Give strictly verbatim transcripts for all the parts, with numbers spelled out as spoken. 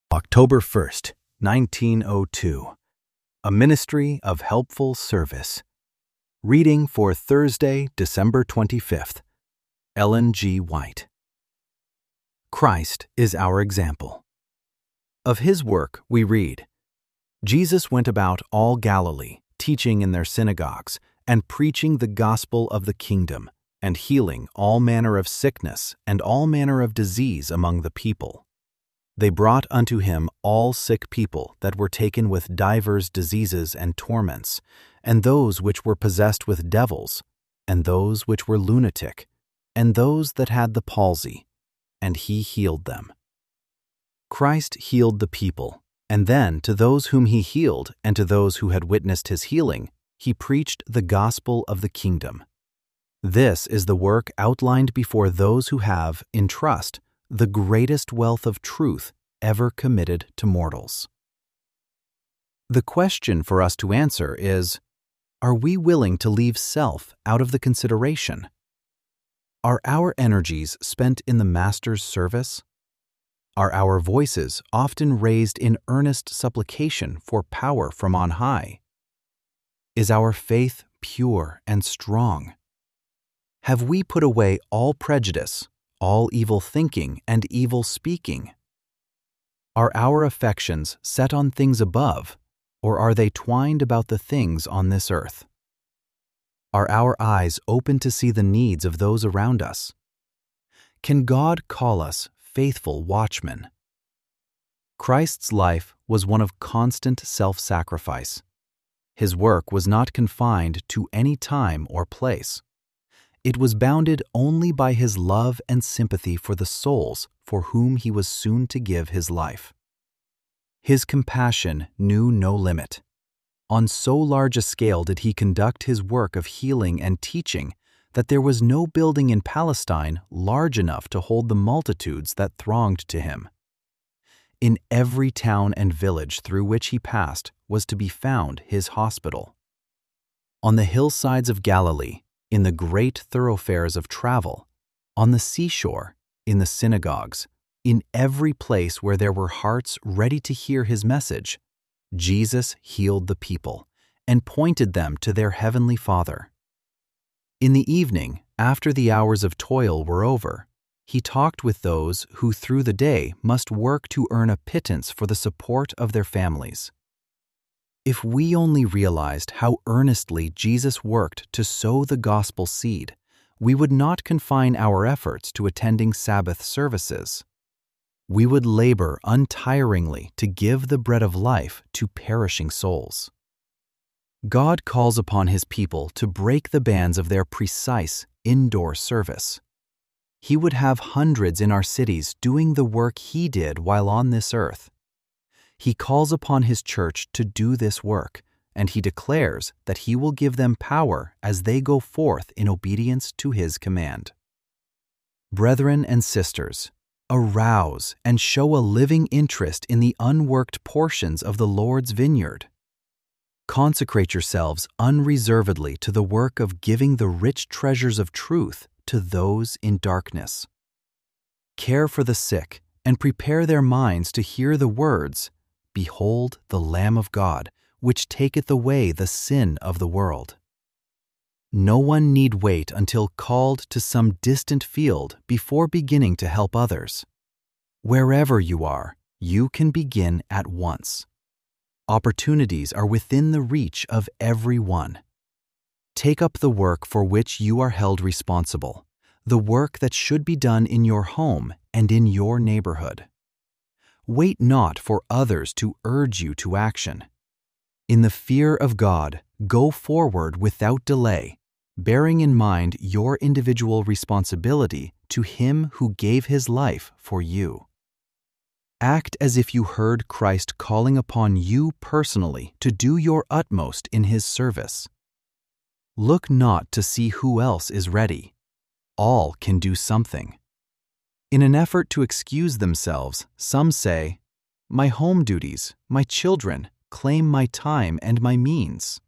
October first, nineteen oh two. A Ministry of Helpful Service. Reading for Thursday, December twenty-fifth. Ellen G. White. Christ is our example. Of his work we read, Jesus went about all Galilee, teaching in their synagogues, and preaching the gospel of the kingdom, and healing all manner of sickness and all manner of disease among the people. They brought unto him all sick people that were taken with divers diseases and torments, and those which were possessed with devils, and those which were lunatic, and those that had the palsy, and he healed them. Christ healed the people, and then to those whom he healed and to those who had witnessed his healing, he preached the gospel of the kingdom. This is the work outlined before those who have, in trust, the greatest wealth of truth ever committed to mortals. The question for us to answer is, are we willing to leave self out of the consideration? Are our energies spent in the Master's service? Are our voices often raised in earnest supplication for power from on high? Is our faith pure and strong? Have we put away all prejudice, all evil thinking and evil speaking? Are our affections set on things above, or are they twined about the things on this earth? Are our eyes open to see the needs of those around us? Can God call us faithful watchmen? Christ's life was one of constant self-sacrifice. His work was not confined to any time or place. It was bounded only by his love and sympathy for the souls for whom he was soon to give his life. His compassion knew no limit. On so large a scale did he conduct his work of healing and teaching that there was no building in Palestine large enough to hold the multitudes that thronged to him. In every town and village through which he passed was to be found his hospital. On the hillsides of Galilee, in the great thoroughfares of travel, on the seashore, in the synagogues, in every place where there were hearts ready to hear his message, Jesus healed the people and pointed them to their heavenly Father. In the evening, after the hours of toil were over, he talked with those who through the day must work to earn a pittance for the support of their families. If we only realized how earnestly Jesus worked to sow the gospel seed, we would not confine our efforts to attending Sabbath services. We would labor untiringly to give the bread of life to perishing souls. God calls upon his people to break the bands of their precise indoor service. He would have hundreds in our cities doing the work he did while on this earth. He calls upon his church to do this work, and he declares that he will give them power as they go forth in obedience to his command. Brethren and sisters, arouse and show a living interest in the unworked portions of the Lord's vineyard. Consecrate yourselves unreservedly to the work of giving the rich treasures of truth to those in darkness. Care for the sick and prepare their minds to hear the words, "Behold the Lamb of God, which taketh away the sin of the world." No one need wait until called to some distant field before beginning to help others. Wherever you are, you can begin at once. Opportunities are within the reach of every one. Take up the work for which you are held responsible, the work that should be done in your home and in your neighborhood. Wait not for others to urge you to action. In the fear of God, go forward without delay, bearing in mind your individual responsibility to him who gave his life for you. Act as if you heard Christ calling upon you personally to do your utmost in his service. Look not to see who else is ready. All can do something. In an effort to excuse themselves, some say, "My home duties, my children, claim my time and my means."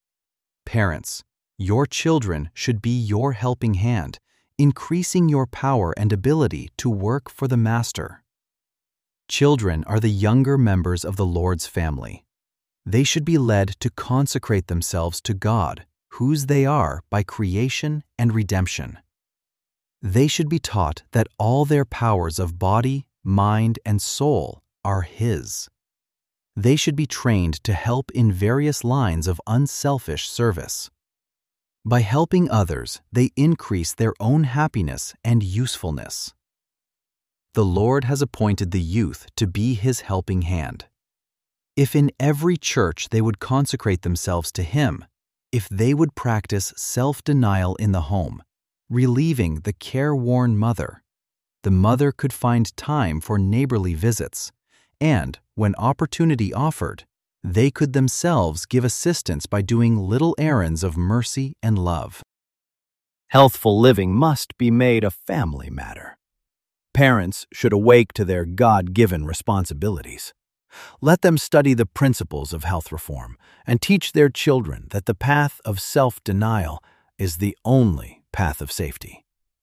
Parents, your children should be your helping hand, increasing your power and ability to work for the Master. Children are the younger members of the Lord's family. They should be led to consecrate themselves to God, whose they are by creation and redemption. They should be taught that all their powers of body, mind, and soul are His. They should be trained to help in various lines of unselfish service. By helping others, they increase their own happiness and usefulness. The Lord has appointed the youth to be His helping hand. If in every church they would consecrate themselves to Him, if they would practice self-denial in the home, relieving the careworn mother, the mother could find time for neighborly visits, and, when opportunity offered, they could themselves give assistance by doing little errands of mercy and love. Healthful living must be made a family matter. Parents should awake to their God-given responsibilities. Let them study the principles of health reform and teach their children that the path of self-denial is the only path of safety.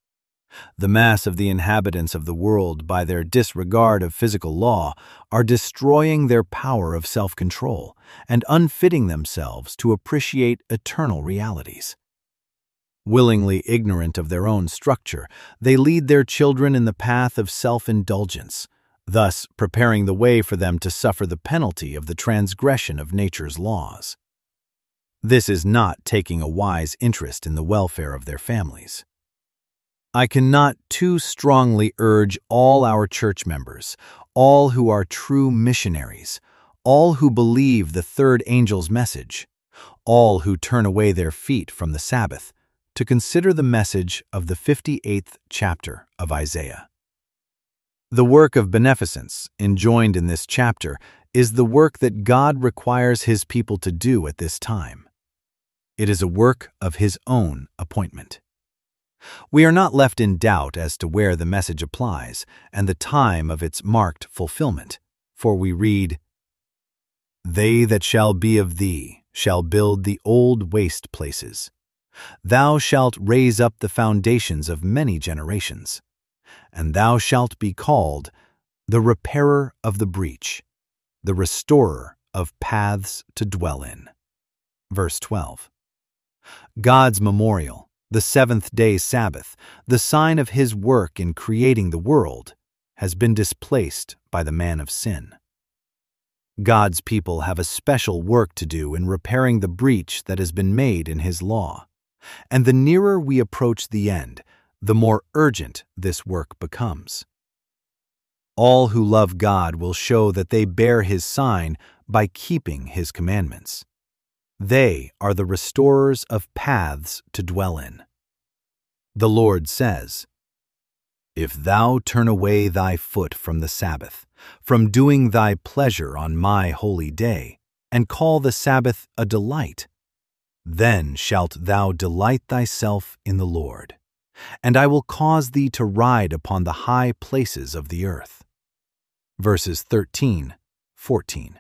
The mass of the inhabitants of the world, by their disregard of physical law, are destroying their power of self-control and unfitting themselves to appreciate eternal realities. Willingly ignorant of their own structure, they lead their children in the path of self-indulgence, thus preparing the way for them to suffer the penalty of the transgression of nature's laws. This is not taking a wise interest in the welfare of their families. I cannot too strongly urge all our church members, all who are true missionaries, all who believe the third angel's message, all who turn away their feet from the Sabbath, to consider the message of the fifty-eighth chapter of Isaiah. The work of beneficence enjoined in this chapter is the work that God requires His people to do at this time. It is a work of His own appointment. We are not left in doubt as to where the message applies and the time of its marked fulfillment, for we read, "They that shall be of thee shall build the old waste places. Thou shalt raise up the foundations of many generations, and thou shalt be called the repairer of the breach, the restorer of paths to dwell in." Verse twelve. God's memorial, the seventh-day Sabbath, the sign of His work in creating the world, has been displaced by the man of sin. God's people have a special work to do in repairing the breach that has been made in His law, and the nearer we approach the end, the more urgent this work becomes. All who love God will show that they bear His sign by keeping His commandments. They are the restorers of paths to dwell in. The Lord says, "If thou turn away thy foot from the Sabbath, from doing thy pleasure on my holy day, and call the Sabbath a delight, then shalt thou delight thyself in the Lord, and I will cause thee to ride upon the high places of the earth." Verses thirteen, fourteen.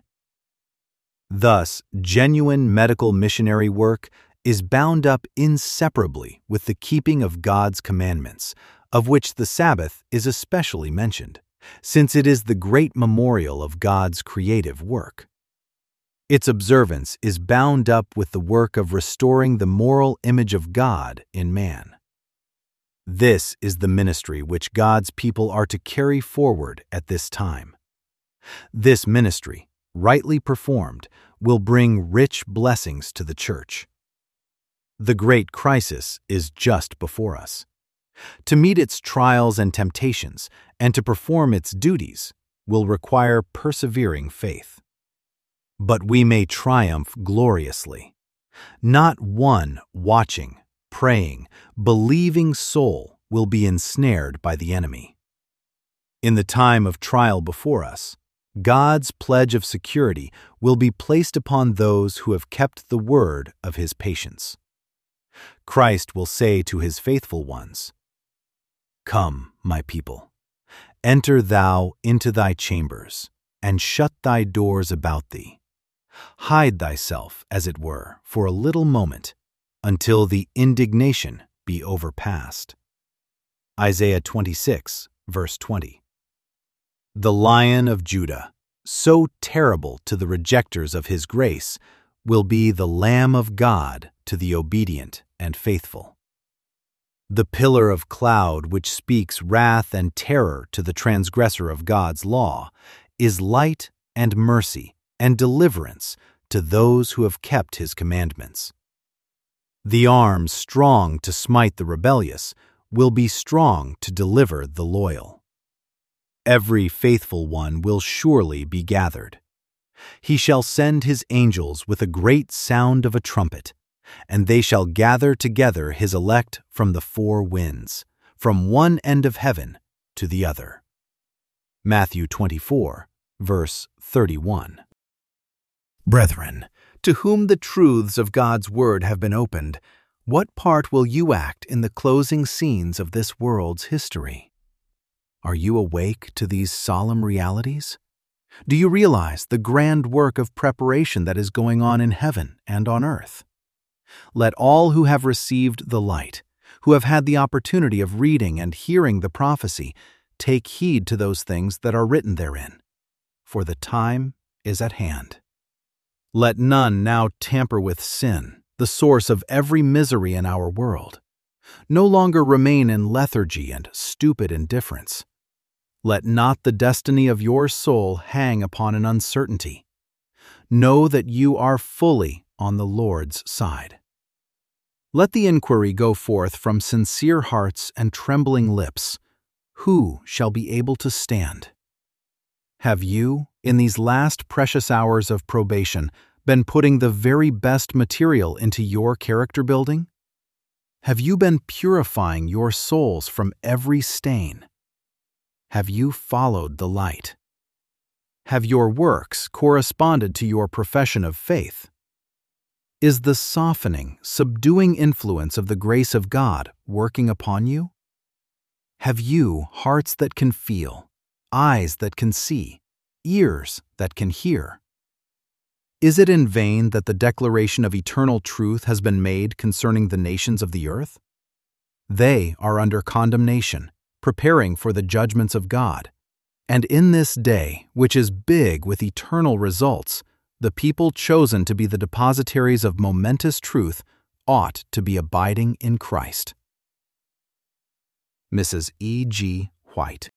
Thus, genuine medical missionary work is bound up inseparably with the keeping of God's commandments, of which the Sabbath is especially mentioned, since it is the great memorial of God's creative work. Its observance is bound up with the work of restoring the moral image of God in man. This is the ministry which God's people are to carry forward at this time. This ministry, rightly performed, will bring rich blessings to the church. The great crisis is just before us. To meet its trials and temptations and to perform its duties will require persevering faith. But we may triumph gloriously. Not one watching, praying, believing soul will be ensnared by the enemy. In the time of trial before us, God's pledge of security will be placed upon those who have kept the word of His patience. Christ will say to His faithful ones, "Come, my people, enter thou into thy chambers, and shut thy doors about thee. Hide thyself, as it were, for a little moment, until the indignation be overpast." Isaiah twenty-six, verse twenty. The Lion of Judah, so terrible to the rejectors of his grace, will be the Lamb of God to the obedient and faithful. The pillar of cloud which speaks wrath and terror to the transgressor of God's law is light and mercy and deliverance to those who have kept his commandments. The arm strong to smite the rebellious will be strong to deliver the loyal. Every faithful one will surely be gathered. He shall send his angels with a great sound of a trumpet, and they shall gather together his elect from the four winds, from one end of heaven to the other. Matthew twenty-four, verse thirty-one. Brethren, to whom the truths of God's word have been opened, what part will you act in the closing scenes of this world's history? Are you awake to these solemn realities? Do you realize the grand work of preparation that is going on in heaven and on earth? Let all who have received the light, who have had the opportunity of reading and hearing the prophecy, take heed to those things that are written therein, for the time is at hand. Let none now tamper with sin, the source of every misery in our world. No longer remain in lethargy and stupid indifference. Let not the destiny of your soul hang upon an uncertainty. Know that you are fully on the Lord's side. Let the inquiry go forth from sincere hearts and trembling lips. Who shall be able to stand? Have you, in these last precious hours of probation, been putting the very best material into your character building? Have you been purifying your souls from every stain? Have you followed the light? Have your works corresponded to your profession of faith? Is the softening, subduing influence of the grace of God working upon you? Have you hearts that can feel, eyes that can see, ears that can hear? Is it in vain that the declaration of eternal truth has been made concerning the nations of the earth? They are under condemnation, preparing for the judgments of God. And in this day, which is big with eternal results, the people chosen to be the depositaries of momentous truth ought to be abiding in Christ. Missus E G White.